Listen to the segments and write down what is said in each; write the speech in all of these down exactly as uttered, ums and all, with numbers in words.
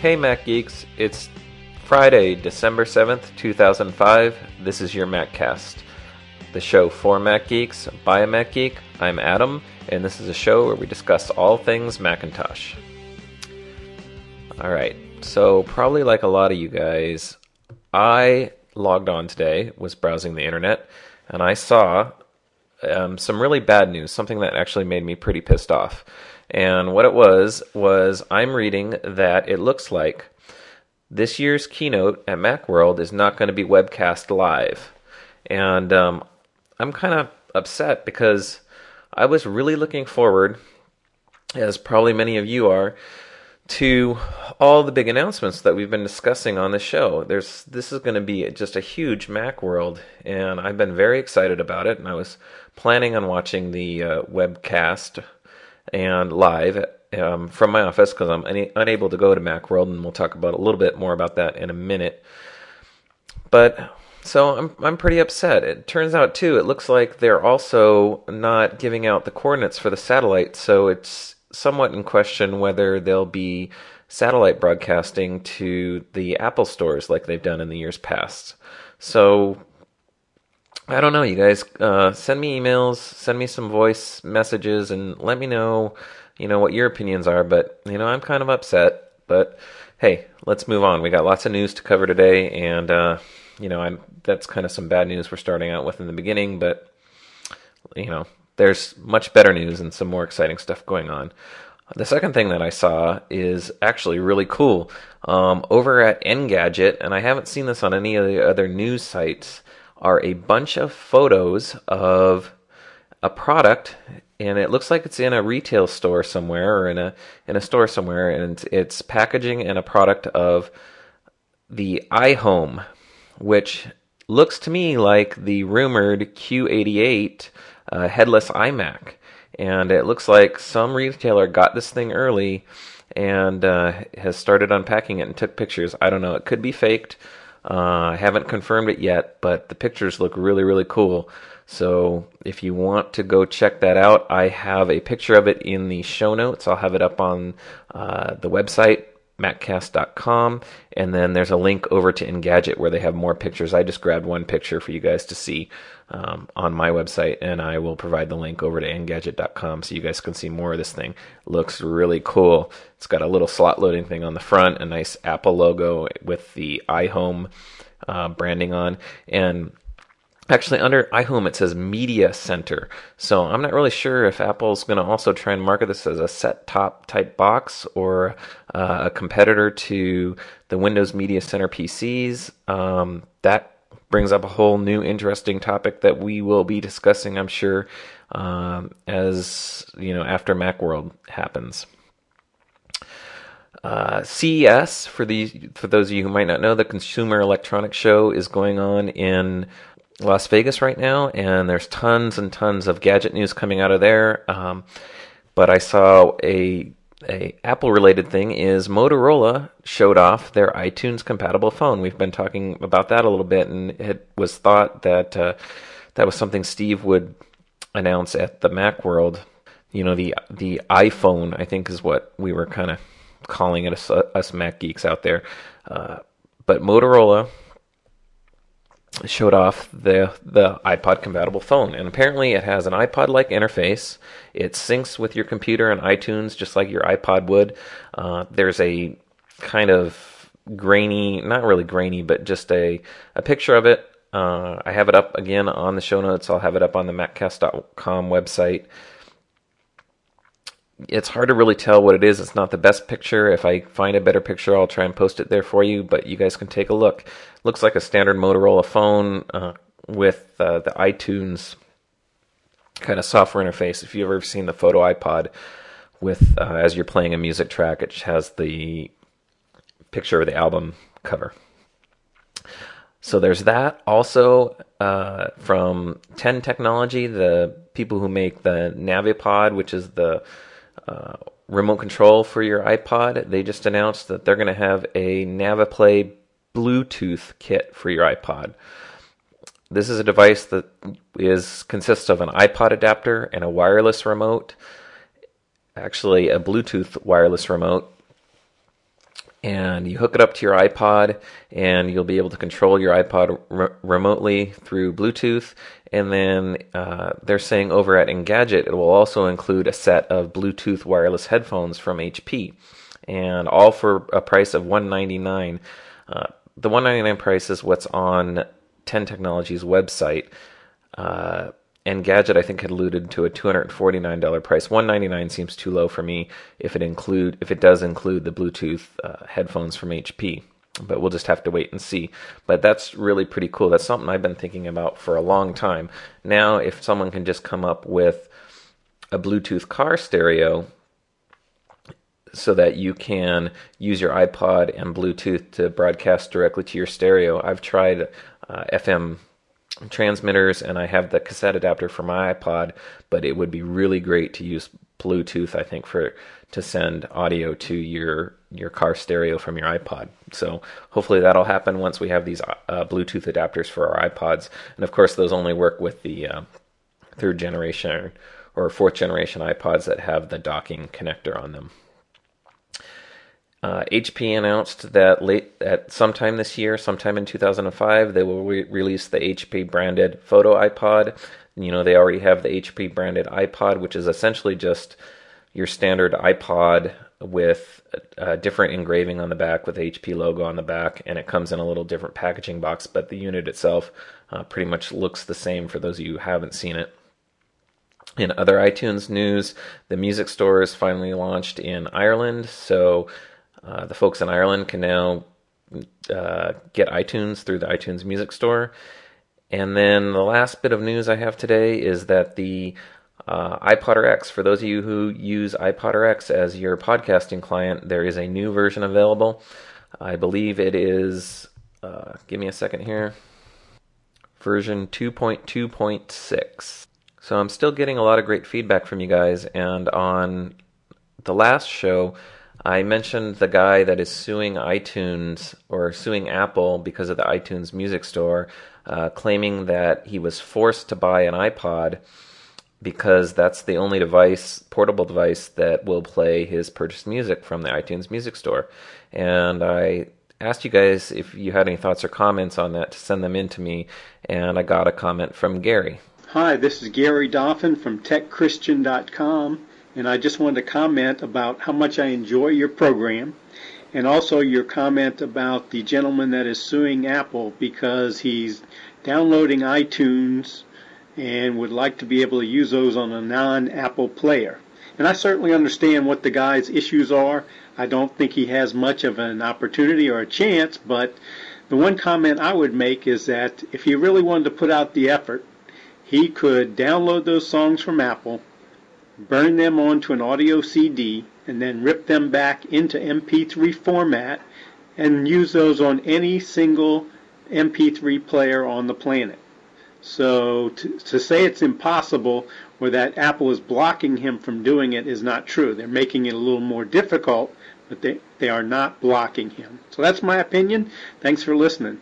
Hey Mac Geeks, it's Friday, December seventh, two thousand five. This is your MacCast, the show for Mac Geeks, by a Mac Geek. I'm Adam, and this is a show where we discuss all things Macintosh. Alright, so probably like a lot of you guys, I logged on today, was browsing the internet, and I saw um, some really bad news, something that actually made me pretty pissed off. And what it was, was I'm reading that it looks like this year's keynote at Macworld is not going to be webcast live. And um, I'm kind of upset because I was really looking forward, as probably many of you are, to all the big announcements that we've been discussing on the show. There's This is going to be just a huge Macworld, and I've been very excited about it, and I was planning on watching the uh, webcast and live um, from my office because I'm una- unable to go to Macworld, and we'll talk about a little bit more about that in a minute. But so I'm I'm pretty upset. It turns out too, it looks like they're also not giving out the coordinates for the satellite, so it's somewhat in question whether they'll be satellite broadcasting to the Apple stores like they've done in the years past. So I don't know, you guys. Uh, send me emails, send me some voice messages, and let me know, you know, what your opinions are. But, you know, I'm kind of upset. But, hey, let's move on. We got lots of news to cover today, and, uh, you know, I'm that's kind of some bad news we're starting out with in the beginning. But, you know, there's much better news and some more exciting stuff going on. The second thing that I saw is actually really cool. Um, over at Engadget, and I haven't seen this on any of the other news sites, are a bunch of photos of a product, and it looks like it's in a retail store somewhere or in a in a store somewhere, and it's packaging and a product of the iHome, which looks to me like the rumored Q eighty-eight uh, headless iMac, and it looks like some retailer got this thing early and uh, has started unpacking it and took pictures. I don't know, it could be faked. Uh, I haven't confirmed it yet, but the pictures look really, really cool. So if you want to go check that out, I have a picture of it in the show notes. I'll have it up on uh, the website, Maccast dot com, and then there's a link over to Engadget where they have more pictures. I just grabbed one picture for you guys to see um, on my website, and I will provide the link over to Engadget dot com so you guys can see more of this thing. It looks really cool. It's got a little slot loading thing on the front, a nice Apple logo with the iHome uh, branding on, and actually, under iHome, it says Media Center. So I'm not really sure if Apple's going to also try and market this as a set-top type box or uh, a competitor to the Windows Media Center P Cs. Um, that brings up a whole new interesting topic that we will be discussing, I'm sure, um, as you know, after Macworld happens. Uh, C E S, for the for those of you who might not know, the Consumer Electronics Show is going on in Las Vegas right now, and there's tons and tons of gadget news coming out of there. Um, but I saw a a Apple related thing is Motorola showed off their iTunes compatible phone. We've been talking about that a little bit, and it was thought that uh, that was something Steve would announce at the Macworld. You know, the the iPhone, I think, is what we were kind of calling it, us, us Mac geeks out there. Uh, but Motorola showed off the the iPod compatible phone, and apparently it has an iPod like interface. It syncs with your computer and iTunes just like your iPod would. Uh, there's a kind of grainy, not really grainy, but just a a picture of it. Uh, I have it up again on the show notes. I'll have it up on the Maccast dot com website. It's hard to really tell what it is. It's not the best picture. If I find a better picture, I'll try and post it there for you, but you guys can take a look. Looks like a standard Motorola phone uh, with uh, the iTunes kind of software interface. If you've ever seen the Photo iPod with, uh, as you're playing a music track, it has the picture of the album cover. So there's that. Also, uh, from ten Technology, the people who make the Navipod, which is the uh, remote control for your iPod, they just announced that they're going to have a Naviplay Bluetooth kit for your iPod. This is a device that is consists of an iPod adapter and a wireless remote, actually a Bluetooth wireless remote, and you hook it up to your iPod, and you'll be able to control your iPod re- remotely through Bluetooth. And then uh, they're saying over at Engadget, it will also include a set of Bluetooth wireless headphones from H P, and all for a price of one hundred ninety-nine dollars. Uh, the one hundred ninety-nine dollars price is what's on ten Technologies website. Uh, Engadget, I think, had alluded to a two hundred forty-nine dollars price. one hundred ninety-nine dollars seems too low for me if it include if it does include the Bluetooth uh, headphones from H P. But we'll just have to wait and see. But that's really pretty cool. That's something I've been thinking about for a long time. Now, if someone can just come up with a Bluetooth car stereo so that you can use your iPod and Bluetooth to broadcast directly to your stereo. I've tried uh, F M transmitters, and I have the cassette adapter for my iPod, but it would be really great to use Bluetooth, I think, for to send audio to your your car stereo from your iPod. So hopefully that'll happen once we have these uh, Bluetooth adapters for our iPods. And of course, those only work with the uh, third generation or fourth generation iPods that have the docking connector on them. Uh, H P announced that late at sometime this year, sometime in two thousand five, they will re- release the H P branded photo iPod. You know, they already have the H P branded iPod, which is essentially just your standard iPod with a different engraving on the back with the H P logo on the back, and it comes in a little different packaging box, but the unit itself uh, pretty much looks the same for those of you who haven't seen it. In other iTunes news, the music store is finally launched in Ireland, so uh, the folks in Ireland can now uh, get iTunes through the iTunes Music Store. And then the last bit of news I have today is that the uh, iPodder X, for those of you who use iPodder X as your podcasting client, there is a new version available. I believe it is, uh, give me a second here, version two point two point six. So I'm still getting a lot of great feedback from you guys, and on the last show, I mentioned the guy that is suing iTunes, or suing Apple because of the iTunes Music Store, uh, claiming that he was forced to buy an iPod because that's the only device, portable device, that will play his purchased music from the iTunes Music Store. And I asked you guys if you had any thoughts or comments on that to send them in to me, and I got a comment from Gary. Hi, this is Gary Doffin from tech christian dot com, and I just wanted to comment about how much I enjoy your program, and also your comment about the gentleman that is suing Apple because he's downloading iTunes and would like to be able to use those on a non-Apple player. And I certainly understand what the guy's issues are. I don't think he has much of an opportunity or a chance, but the one comment I would make is that if he really wanted to put out the effort, he could download those songs from Apple, burn them onto an audio C D, and then rip them back into M P three format and use those on any single M P three player on the planet. So to, to say it's impossible or that Apple is blocking him from doing it is not true. They're making it a little more difficult, but they, they are not blocking him. So that's my opinion. Thanks for listening.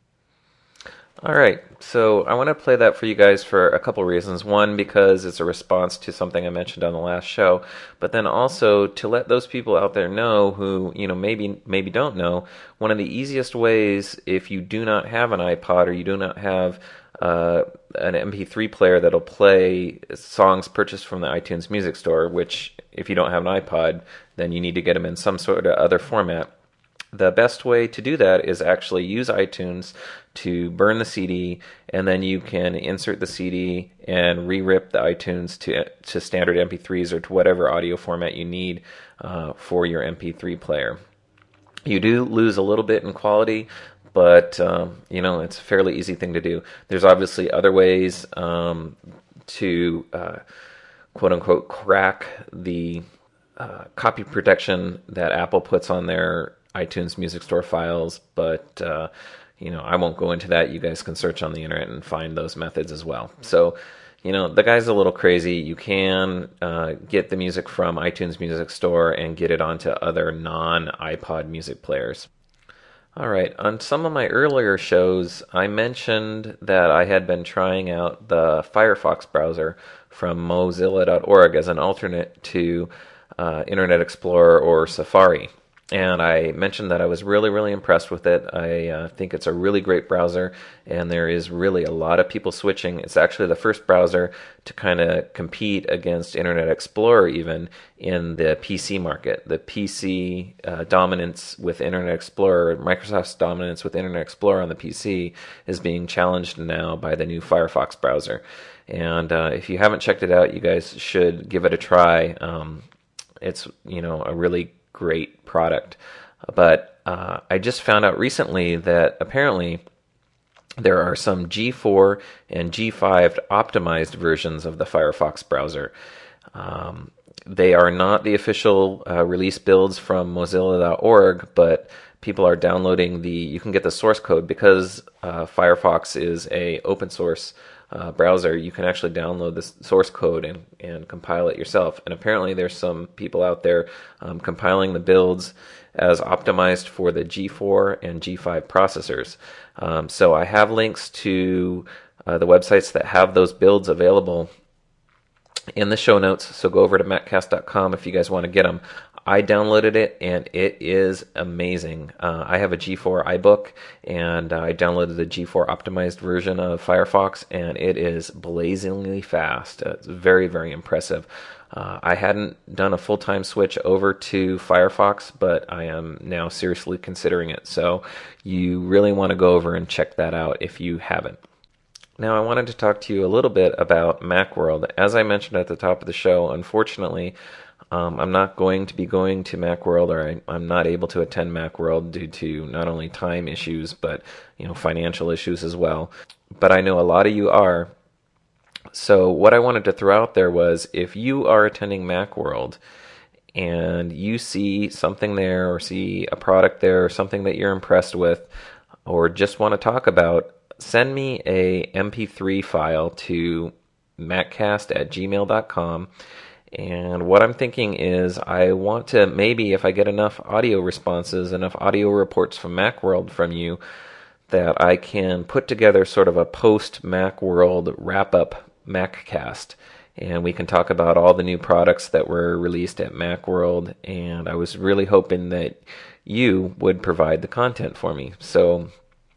All right, so I want to play that for you guys for a couple reasons. One, because it's a response to something I mentioned on the last show, but then also to let those people out there know who, you know, maybe maybe don't know, one of the easiest ways, if you do not have an iPod or you do not have uh, an M P three player that'll play songs purchased from the iTunes Music Store, which if you don't have an iPod, then you need to get them in some sort of other format. The best way to do that is actually use iTunes to burn the C D, and then you can insert the C D and re-rip the iTunes to to standard M P threes or to whatever audio format you need uh, for your M P three player. You do lose a little bit in quality, but um, you know, it's a fairly easy thing to do. There's obviously other ways um, to uh, quote-unquote crack the uh, copy protection that Apple puts on their iTunes Music Store files, but uh, you know, I won't go into that. You guys can search on the internet and find those methods as well. So, you know, the guy's a little crazy. You can uh, get the music from iTunes Music Store and get it onto other non-iPod music players. All right, on some of my earlier shows, I mentioned that I had been trying out the Firefox browser from Mozilla dot org as an alternate to uh, Internet Explorer or Safari. and I mentioned that I was really, really impressed with it. I uh, think it's a really great browser, and there is really a lot of people switching. It's actually the first browser to kind of compete against Internet Explorer even in the P C market. The P C uh, dominance with Internet Explorer, Microsoft's dominance with Internet Explorer on the P C is being challenged now by the new Firefox browser. And uh, if you haven't checked it out, you guys should give it a try. Um, it's, you know, a really great product. But uh, I just found out recently that apparently there are some G four and G five optimized versions of the Firefox browser. Um, they are not the official uh, release builds from Mozilla dot org, but people are downloading the, you can get the source code because uh, Firefox is a open source Uh, browser. You can actually download the source code and, and compile it yourself. And apparently there's some people out there um, compiling the builds as optimized for the G four and G five processors. Um, so I have links to uh, the websites that have those builds available in the show notes. So go over to Maccast dot com if you guys want to get them. I downloaded it, and it is amazing. Uh, I have a G four iBook, and uh, I downloaded the G four optimized version of Firefox, and it is blazingly fast. Uh, it's very, very impressive. Uh, I hadn't done a full-time switch over to Firefox, but I am now seriously considering it. So you really want to go over and check that out if you haven't. Now, I wanted to talk to you a little bit about Macworld. As I mentioned at the top of the show, unfortunately, Um, I'm not going to be going to Macworld, or I, I'm not able to attend Macworld due to not only time issues, but you know, financial issues as well. But I know a lot of you are. So what I wanted to throw out there was, if you are attending Macworld and you see something there, or see a product there, or something that you're impressed with, or just want to talk about, send me a M P three file to maccast at gmail dot com. And what I'm thinking is, I want to, maybe if I get enough audio responses, enough audio reports from Macworld from you, that I can put together sort of a post-Macworld wrap-up Maccast. And we can talk about all the new products that were released at Macworld. And I was really hoping that you would provide the content for me. So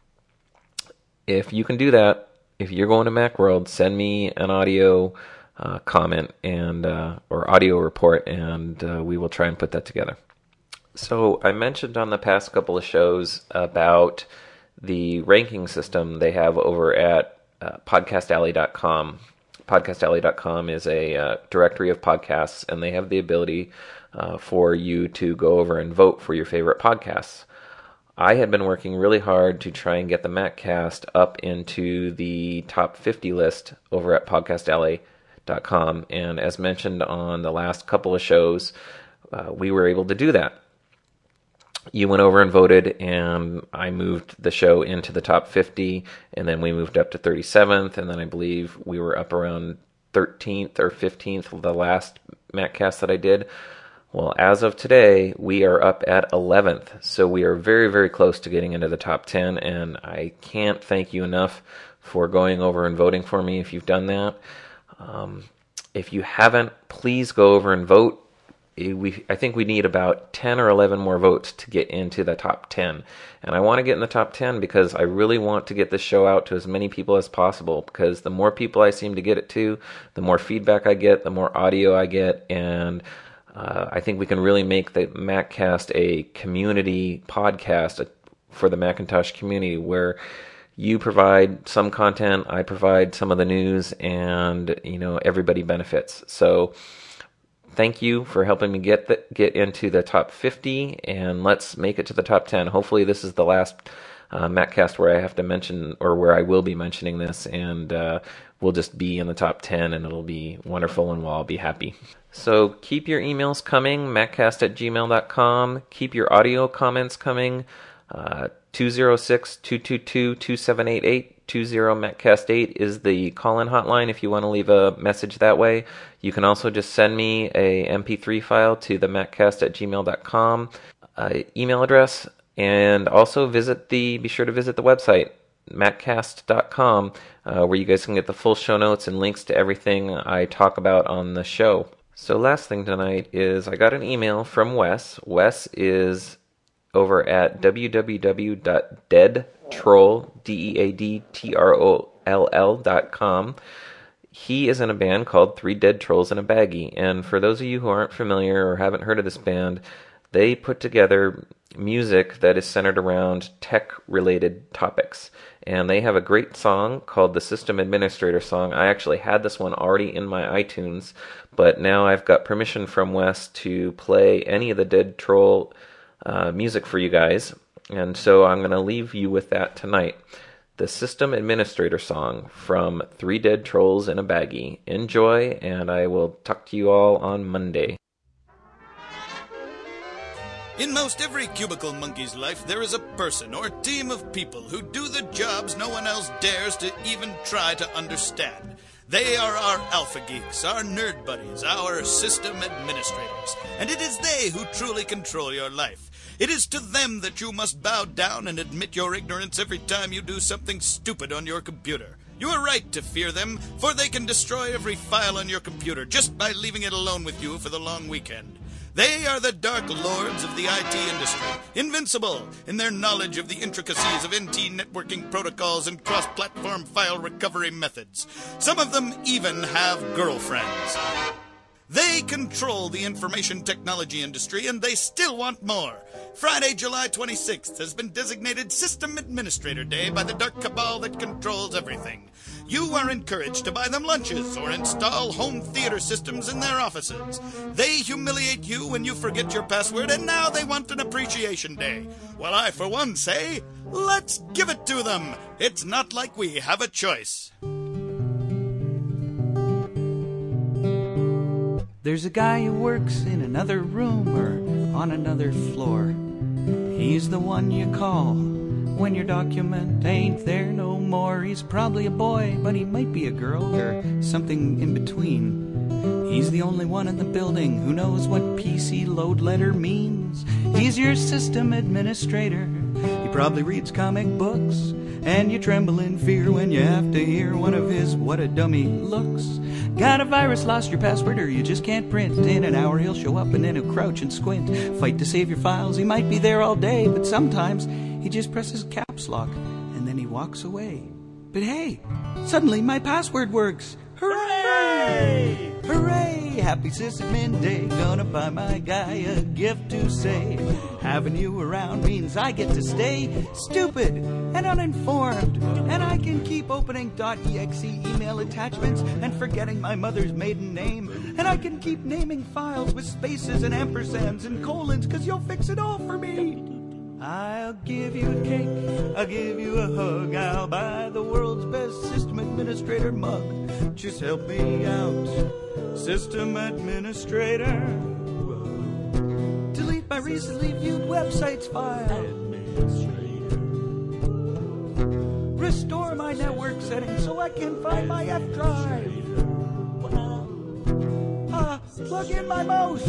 if you can do that, if you're going to Macworld, send me an audio Uh, comment and uh, or audio report, and uh, we will try and put that together. So I mentioned on the past couple of shows about the ranking system they have over at uh, podcast alley dot com. podcast alley dot com is a uh, directory of podcasts, and they have the ability uh, for you to go over and vote for your favorite podcasts. I had been working really hard to try and get the Maccast up into the top fifty list over at podcast alley dot com, and as mentioned on the last couple of shows, uh, we were able to do that. You went over and voted, and I moved the show into the top fifty, and then we moved up to thirty-seventh, and then I believe we were up around thirteenth or fifteenth the last Maccast that I did. Well, as of today, we are up at eleventh, so we are very, very close to getting into the top ten, and I can't thank you enough for going over and voting for me if you've done that. Um, if you haven't, please go over and vote. We, I think we need about ten or eleven more votes to get into the top ten. And I want to get in the top ten because I really want to get this show out to as many people as possible, because the more people I seem to get it to, the more feedback I get, the more audio I get, and uh, I think we can really make the Maccast a community podcast for the Macintosh community, where you provide some content, I provide some of the news, and you know, everybody benefits. So thank you for helping me get the, get into the top fifty, and let's make it to the top ten. Hopefully this is the last uh, Maccast where I have to mention, or where I will be mentioning this, and uh, we'll just be in the top ten, and it'll be wonderful, and we'll all be happy. So keep your emails coming, maccast at gmail dot com. Keep your audio comments coming. Uh, two oh six, two two two, two seven eight eight, two zero Maccast eight is the call-in hotline if you want to leave a message that way. You can also just send me a M P three file to the maccast at gmail dot com uh, email address, and also visit the be sure to visit the website maccast dot com uh, where you guys can get the full show notes and links to everything I talk about on the show. So last thing tonight is I got an email from Wes. Wes is over at w w w dot dead troll dot com. He is in a band called Three Dead Trolls in a Baggie, and for those of you who aren't familiar or haven't heard of this band, they put together music that is centered around tech-related topics. And they have a great song called the System Administrator Song. I actually had this one already in my iTunes, but now I've got permission from Wes to play any of the Dead Troll uh, music for you guys. And so I'm going to leave you with that tonight. The System Administrator Song from Three Dead Trolls in a Baggie. Enjoy, and I will talk to you all on Monday. In most every cubicle monkey's life, there is a person or team of people who do the jobs no one else dares to even try to understand. They are our alpha geeks, our nerd buddies, our system administrators, and it is they who truly control your life. It is to them that you must bow down and admit your ignorance every time you do something stupid on your computer. You are right to fear them, for they can destroy every file on your computer just by leaving it alone with you for the long weekend. They are the dark lords of the I T industry, invincible in their knowledge of the intricacies of N T networking protocols and cross-platform file recovery methods. Some of them even have girlfriends. They control the information technology industry, and they still want more. Friday, July twenty-sixth has been designated System Administrator Day by the dark cabal that controls everything. You are encouraged to buy them lunches or install home theater systems in their offices. They humiliate you when you forget your password, and now they want an appreciation day. Well, I, for one, say, let's give it to them. It's not like we have a choice. There's a guy who works in another room or on another floor. He's the one you call when your document ain't there no more. He's probably a boy, but he might be a girl or something in between. He's the only one in the building who knows what P C load letter means. He's your system administrator. He probably reads comic books, and you tremble in fear when you have to hear one of his what a dummy looks. Got a virus, lost your password, or you just can't print. In an hour he'll show up and then he'll crouch and squint. Fight to save your files, he might be there all day, but sometimes he just presses caps lock and then he walks away. But hey, suddenly my password works. Hooray! Hooray! Happy Sysadmin Day. Gonna buy my guy a gift to say having you around means I get to stay stupid and uninformed, and I can keep opening .exe email attachments and forgetting my mother's maiden name, and I can keep naming files with spaces and ampersands and colons, cause you'll fix it all for me. I'll give you a cake, I'll give you a hug, I'll buy the world's best system administrator mug. Just help me out, system administrator. Delete my recently viewed websites file. Restore my network settings so I can find my F drive. Ah, plug in my mouse.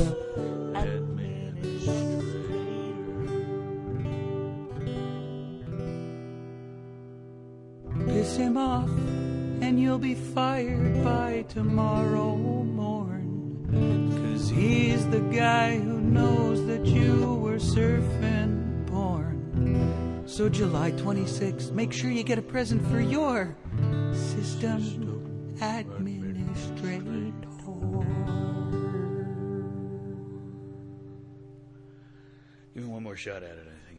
Piss him off, and you'll be fired by tomorrow morn. 'Cause he's the guy who knows that you were surfing porn. So July twenty-sixth, make sure you get a present for your system administrator. Give me one more shot at it, I think.